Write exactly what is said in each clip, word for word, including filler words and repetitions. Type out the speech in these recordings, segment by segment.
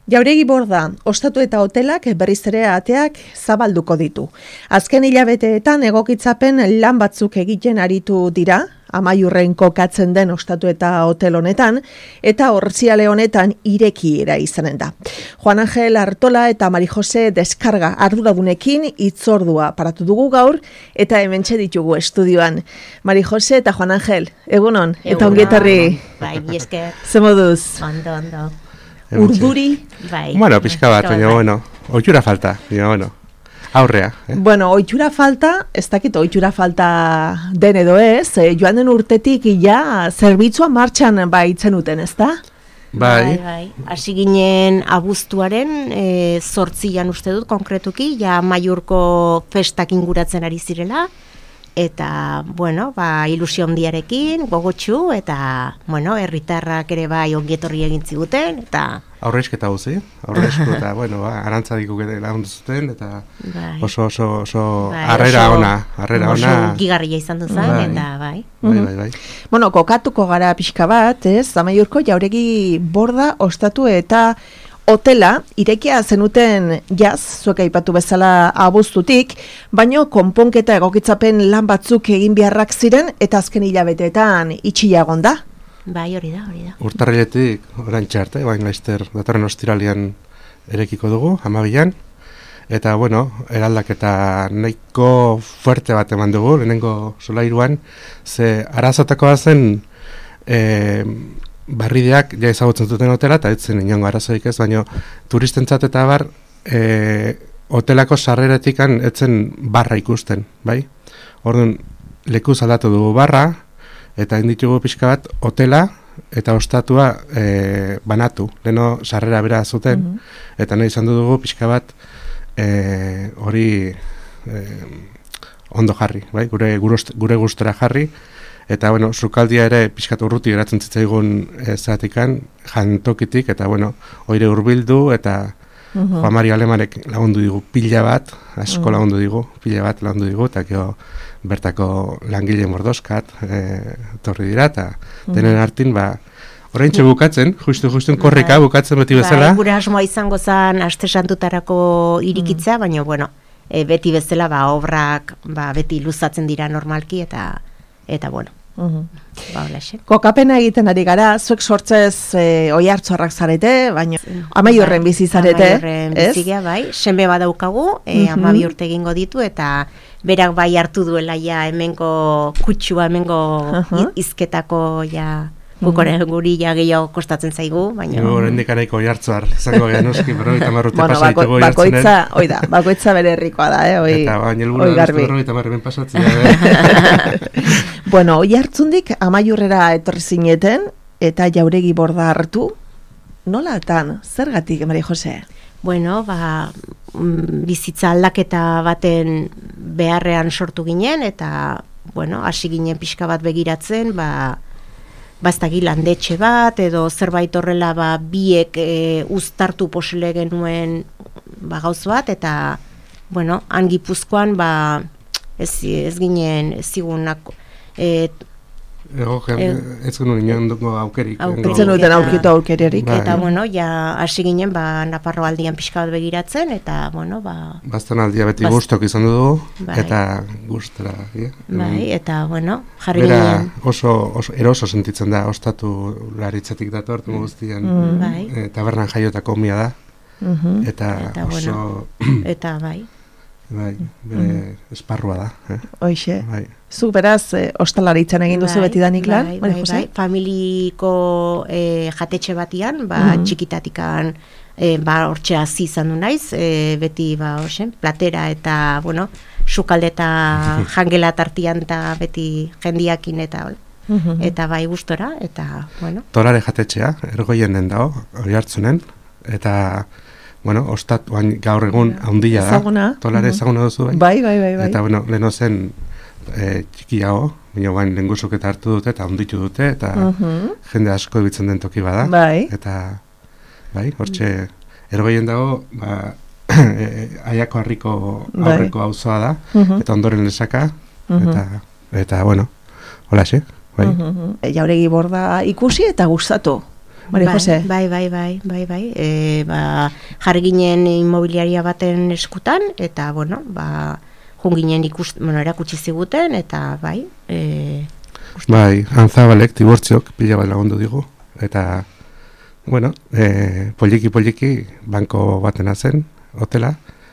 Jauregi Borda, ostatu eta hotelak berriz ere ateak zabalduko ditu. Azken hilabeteetan egokitzapen lan batzuk egiten aritu dira, Amaiurren kokatzen den ostatu eta hotel honetan, eta hortziale honetan irekiera izanen da. Juan Angel Artola eta Mari Jose Deskarga arduradunekin hitzordua paratu dugu gaur, eta hementxe ditugu estudioan. Mari Jose eta Juan Angel, egunon, eta ongietarri. Bai, esker. Ze moduz? Ondo, ondo. Urduri? Bai. Bueno, pixka bat, baina, bueno, oitxura falta, baina, bueno, aurrea. Eh? Bueno, oitxura falta, ez dakit oitxura falta den edo ez, eh, joan den urtetik ja zerbitzua martxan baitzen uten, ez da? Bai, bai. Hasi ginen abuztuaren e, zortzian uste dut, konkretuki, ja Amaiurko festak inguratzen ari zirela, eta, bueno, ba, ilusio handiarekin, gogotsu, eta, bueno, herritarrak ere bai ongietorri egin ziguten, eta... Aurrezketa guzi, aurrezko, eta, bueno, ba, arantzadiko lagundu zuten, eta bai. oso, oso, oso, bai, arrera oso, ona, arrera oso ona... gigarria izan duzan, bai. eta, bai. Bai, bai, bai. Bueno, kokatuko gara pixka bat, ez? Amaiurko Jauregi Borda ostatu eta hotela irekia zenuten jaz, zuek aipatu bezala abuztutik, baino konponketa egokitzapen lan batzuk egin beharrak ziren eta azken hilabeteetan itxiagon da. Bai, hori da, hori da. Urtarriletik orain txarte, bain laizter datorren ostiralian erekiko dugu, hamabian, eta, bueno, eraldaketa nahiko fuerte bat eman dugu, lehenengo solairuan, ze arazotakoa zen, eh, barrideak ja ezagutzen duten hotela, eta etzen inongo arazoik ez, baina turistentzat eta bar, e, hotelako sarreretikan etzen barra ikusten, bai? Orduan, lekuz aldatu dugu barra, eta inditugu pixka bat, hotela eta ostatua e, banatu, leno sarrera bera zuten, mm -hmm. eta nahi izan dugu pixka bat, e, hori e, ondo jarri, bai? Gure, gure gustora jarri, eta, bueno, sukaldia ere pixkat urruti geratzen zitzaigun e, zeratikan, jantokitik, eta, bueno, oire hurbildu, eta uh -huh. Juan Mari Alemanek lagundu digu pila bat, asko uh -huh. lagundu digu, pila bat lagundu digu, eta gero bertako langile mordoskat e, torri dira, eta uh -huh. denen hartin, ba, orain txe bukatzen, justu-justun korrika bukatzen beti bezala. Ba, gure asmoa izango zen aste santutarako irikitza, uh -huh. baina, bueno, e, beti bezala, ba, obrak, ba, beti luzatzen dira normalki, eta eta bueno, uh-huh. ba, olaxe. Kokapena egiten ari gara, zuek sortzez e, oihartzorrak zarete, baina Amaiurren bizi zarete, Amaiurren bizigea, bai, senbe badaukagu, e, uh-huh. amabi urte egingo ditu, eta berak bai hartu duela ja hemengo kutsua, hemengo uh-huh. izketako ja, gukore guri ja gehiago kostatzen zaigu, baina... Ego, horrendik araiko oihartzuar, izango gehan uski, berroita marrute bueno, pasaitugu bako, bakoitza, oida, bakoitza bere herrikoa da, eh, oi, eta baina oi garbi. berroita marremen pasatzea, eh? Bueno, oi hartzundik Amaiurrera etorri zineten, eta Jauregi Borda hartu, nolatan, zergatik, Mari Jose? Bueno, ba, bizitza aldaketa baten beharrean sortu ginen, eta, bueno, hasi ginen pixka bat begiratzen, ba, baztagi landetxe bat, edo zerbait horrela ba, biek e, uztartu posile genuen ba, gauz bat, eta, bueno, han Gipuzkoan, ba, ez, ez ginen, ez zigunak, e, Ego, ez genuen inoen dugu aukerik. Auketzen duten aurkitu aukeriarik. Eta, bueno, ja, hasi ginen, ba, Nafarro aldian pixka bat begiratzen, eta, bueno, ba... Bastan aldia beti Bast... gustok izan dugu, bai. Eta gustera. Ja? Bai, eta, bueno, jarri Bera ginen... oso, oso eroso sentitzen da, ostatu laritzatik dator, mm. guztian, mm. bai. e, tabernan jaiotako mia da, mm-hmm. eta, eta, oso... Bueno, eta, bai. Bai, bere mm. esparrua da. Eh? Hoxe. Bai. Zu beraz, e, ostalaritzan egin duzu bai, beti danik lan? Bai, bai, bai. Familiko e, jatetxe batian, ba, mm-hmm. txikitatikan, e, ba, hortxe hazi izan du naiz, e, beti, ba, hoxe, platera eta, bueno, sukalde eta jangela tartian eta beti jendiakin eta, mm-hmm. eta bai gustora, eta, bueno. Tolare jatetxea, ergoien den dago, hori hartzunen, eta... Bueno, ostat, oain gaur egun haundila da. Ezaguna. Tolare ezaguna duzu, bai? Bai, bai, bai, bai. Eta, bueno, leheno zen e, txikiago, baina bain lehengusuk eta hartu dute, eta hunditu dute, eta uh-huh. jende asko ebitzen den toki bada. Bai. Eta, bai, hortxe, ergoien dago, ba, e, aiako harriko aurreko auzoa da, uh-huh. eta ondoren lesaka, uh-huh. eta, eta, bueno, hola xe, bai. Uh-huh. Jauregi Borda ikusi eta gustatu. Mari Jose? Bai, bai, bai, bai, bai. E, ba, jarri ginen inmobiliaria baten eskutan, eta, bueno, ba, junginen ikust, bueno, erakutsi ziguten, eta, bai. E, bai, Antzabalek, dibortziok, pila bat lagundu digu, eta, bueno, e, poliki, poliki, banko batena zen, hotela,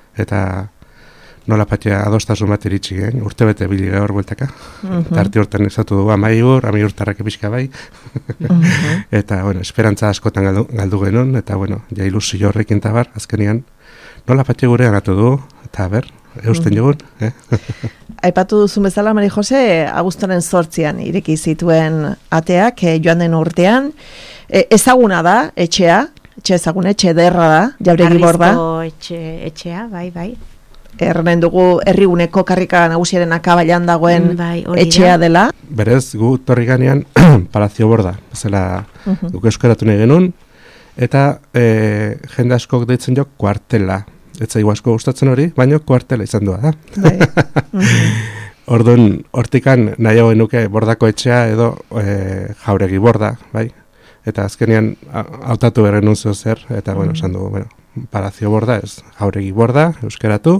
eta nola patia adostasun bat iritsi gen, urte bete bili gaur bueltaka. Uh-huh. Eta arte urtean ezatu dugu amaiur, amaiurtarrak epizka bai. Uh-huh. Eta, bueno, esperantza askotan galdu, galdu genuen, eta, bueno, ja ilusio horrekin tabar, azkenian, nola patia gure anatu du, eta ber, eusten uh-huh. jogun. Eh? Aipatu duzun bezala, Mari Jose, abuztoren zortzian ireki zituen ateak, eh, joan den urtean, eh, ezaguna da, etxea, etxe ezagun, etxe ederra da, Jauregi Borda. Arrizko etxe, etxea, bai, bai. Erren dugu herriguneko karrika nagusiaren akabailan dagoen bai, etxea dela. Berez, gu torri ganean Palazio Borda, bezala uh-huh. guk euskaratu nahi genuen, eta e, jende askok deitzen jo kuartela. Ez zaigu asko gustatzen hori, baina kuartela izan doa da. Bai. Uh-huh. Orduan, hortikan nahiago genuke Bordako etxea edo e, Jauregi Borda, bai? Eta azkenean hautatu berren nuzio zer, eta, bueno, esan dugu, bueno, Palazio Borda, ez, Jauregi Borda, euskeratu,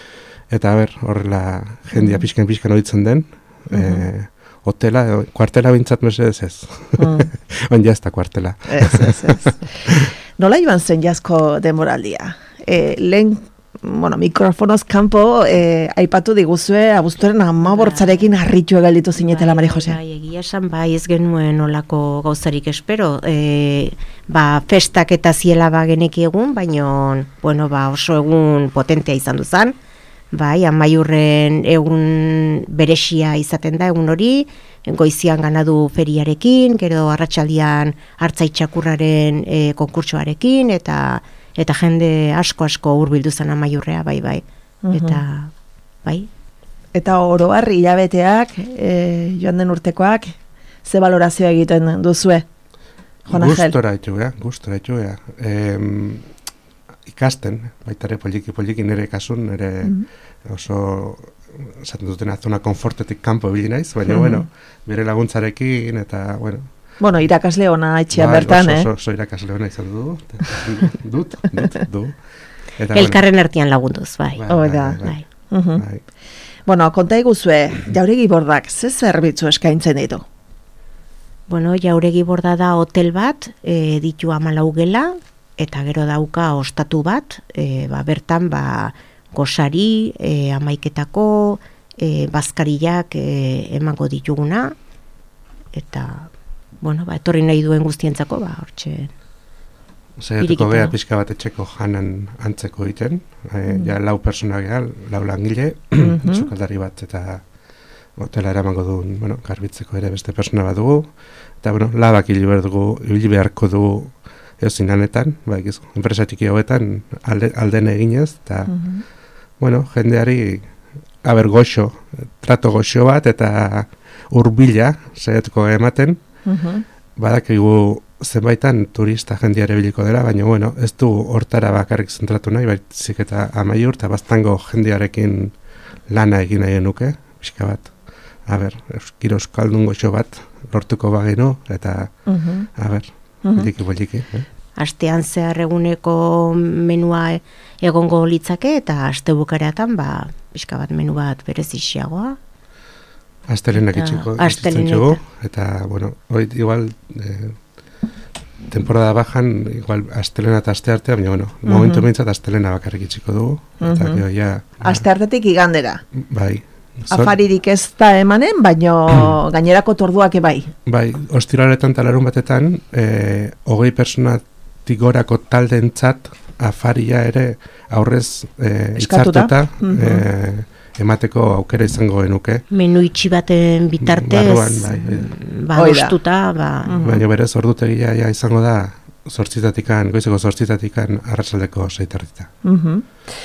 eta ber, horrela jendia pixken pixken horitzen den, uh-huh. e, hotela, kuartela bintzat mesedez ez. Uh-huh. On jazta kuartela. Ez, ez, ez. Nola iban zen jazko demoraldia? E, lehen, bueno, mikrofonoz kanpo, e, aipatu diguzue, abuztuaren amabortzarekin harritu egalditu zinetela, Mari Jose. Bai, egia esan, bai, ez genuen olako gauzarik espero. E, ba, festak eta ziela ba geneki egun, baina, bueno, ba, oso egun potentea izan duzan. Bai, amaiurren egun beresia izaten da egun hori, goizian ganadu feriarekin, gero arratsaldian hartzaitxakurraren e, konkurtsoarekin, eta eta jende asko asko hurbildu zen amaiurrea, bai, bai. Uh-huh. Eta, bai. Eta oro har hilabeteak, e, joan den urtekoak, ze balorazioa egiten duzue? Gustora etxu, ja, gustora etxu, ja. E, ikasten, baitare poliki poliki nire kasun, nire uh-huh. oso, esaten dutena, zona konfortetik kanpo ebili naiz, baina, uh-huh. bueno, bere laguntzarekin, eta, bueno, bueno, irakasle ona etxean bai, bertan, oso, eh? Oso, oso irakasle ona izan du, dut, dut, du. Eta, elkarren ertian lagunduz, bai. Bai, bai, bai, bai. bai. Uh-huh. bai. Bueno, konta iguzue, Jauregi Bordak ze zerbitzu eskaintzen ditu? Bueno, Jauregi Borda da hotel bat, e, ditu hamalau gela, eta gero dauka ostatu bat, e, ba, bertan ba, gosari, e, amaiketako, e, bazkariak e, emango dituguna, eta bueno, ba, etorri nahi duen guztientzako, ba, hortxe. Zaiatuko geha pixka bat etxeko janan antzeko egiten, e, mm. ja lau persona geha, lau langile, mm-hmm. sukaldari bat, eta hotela eramango duen, bueno, garbitzeko ere beste persona bat dugu, eta, bueno, labak hili behar dugu, hili beharko dugu eozin lanetan, ba, egizu, enpresatik hauetan alde, alden eginez, eta, mm-hmm. bueno, jendeari, haber goxo, trato goxo bat, eta hurbila zaiatuko ematen, Uh-huh. badakigu zenbaitan turista jendia ere biliko dela, baina bueno, ez du hortara bakarrik zentratu nahi, baizik eta amaiur eta baztango jendiarekin lana egin nahi genuke, pixka bat, a ber, giro euskaldun goxo bat lortuko bagenu, eta uh-huh. a ber, uh-huh. boliki, boliki. Eh? Astean zehar eguneko menua egongo litzake, eta aste bukareatan, ba, pixka bat menu bat berezixiagoa. Astelenak itxiko, itxitzen eta, bueno, hori igual, eh, temporada bajan, igual, astelena eta aste artea, baina, bueno, uh-huh. momentu bintzat astelena bakarrik itxiko dugu, eta, uh-huh. ja... Aste artetik igandera. Bai. Zor... Afaririk ez da emanen, baina gainerako torduak ebai. Bai, ostiraretan talarun batetan, eh, hogei personatik gorako taldentzat, afaria ere aurrez eh, itzartuta, uh-huh. eh, emateko aukera izango genuke. Menu itxi baten bitartez, barruan, bai, ba, ostuta, ba... Uh-huh. Baina berez, ordutegia ja izango da, zortzitatikan, goizeko zortzitatikan, arratsaldeko seiterdita. Uh-huh.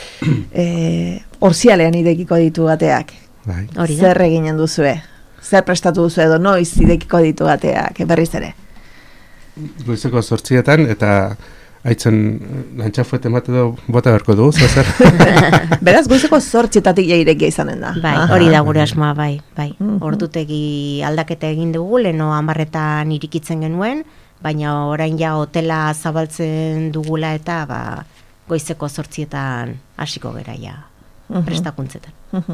eh, Orzialean idekiko ditu bateak. Bai. Zer eginen duzue? Zer prestatu duzu edo noiz idekiko ditu bateak, berriz ere? Goizeko zortzietan, eta... Aitzen lantxafueten bat edo bota berko du, zer? Beraz, goizeko zortzietatik jairekia izanen da. Bai, hori da gure asmoa, bai. bai. Mm-hmm. Ordutegi aldaketa egin dugu, leno hamarretan irikitzen genuen, baina orain ja hotela zabaltzen dugula eta ba, goizeko zortzietan hasiko gera ja uh-huh. prestakuntzetan. Uh-huh.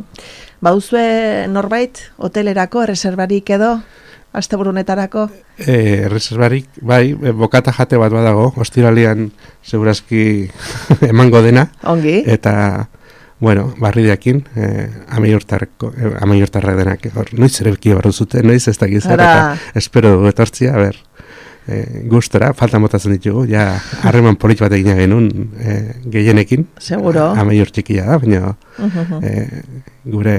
Bauzue norbait hotelerako erreserbarik edo asteburunetarako? E, reservarik, bai, bokata jate bat badago, ostiralian segurazki emango dena. Ongi. Eta, bueno, barrideakin, eh, amaiurtarrak denak, hor, noiz ere beki barru zute, noiz ez da gizar, eta espero dugu etortzia, a ber, eh, gustora, falta motatzen ditugu, ja, harreman polit bat egina genuen eh, gehienekin. Seguro. Amaiur txikia da, baina uh-huh. eh, gure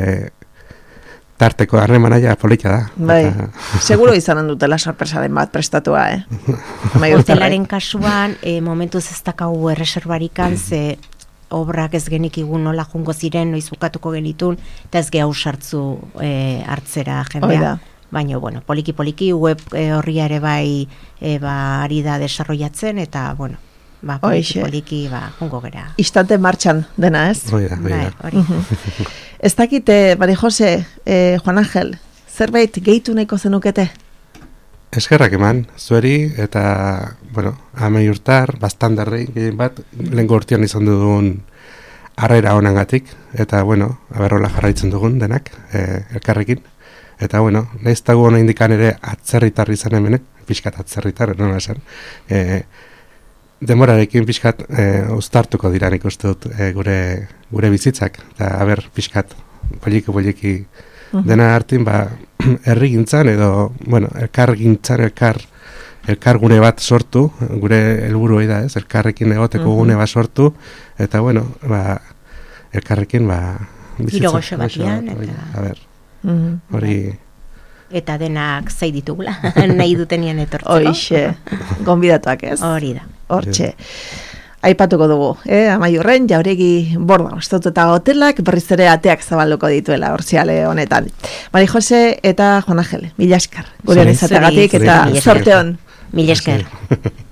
tarteko harremana ja polita da. Bai, eta... seguro izanen dutela sorpresaren bat prestatua, eh? Hotelaren kasuan, eh, momentuz ez dakau erreserbarikan, ze obrak ez genikigun nola jungo ziren, noiz bukatuko genitun, eta ez gehau sartzu eh, hartzera jendea. Oida. Baina, bueno, poliki-poliki, web eh, horria ere bai eh, ba, ari da desarrollatzen, eta, bueno, ba, poliki-poliki ba, jungo gera. Istante martxan dena, ez? Oida, oida. Bai, hori. Ez dakite, Mari Jose, eh, Juan Ángel, zerbait gehitu nahiko zenukete? Eskerrak eman, zueri, eta, bueno, amai urtar, bastandarrei, gehien bat, lehen gortian izan dugun harrera honangatik, eta, bueno, aberrola jarraitzen dugun denak, eh, elkarrekin. Eta, bueno, nahiz tagu hona indikan ere atzerritar izan hemen, pixkat atzerritar, nola esan, eh, demorarekin pixkat e, uztartuko dira nik uste dut e, gure, gure bizitzak, eta haber pixkat poliki-poliki uh-huh. dena hartin, ba, herri gintzan edo, bueno, elkar gintzan, elkar, elkar gune bat sortu, gure helburu da ez, elkarrekin egoteko uh-huh. gune bat sortu, eta, bueno, ba, elkarrekin, ba, bizitza. Giro goxo batian, eta... A ber, uh-huh. hori... Eta denak zei ditugula, nahi dutenien etortzeko. Hoixe, gonbidatuak ez? Hori da. Hortxe. Aipatuko dugu, eh? Amaiurren, jauregi borda, ostatu eta hotelak berriz ere ateak zabalduko dituela hortziale honetan. Mari Jose eta Juan Ángel, mila esker, gurean izateagatik eta sorte hon. Mila esker.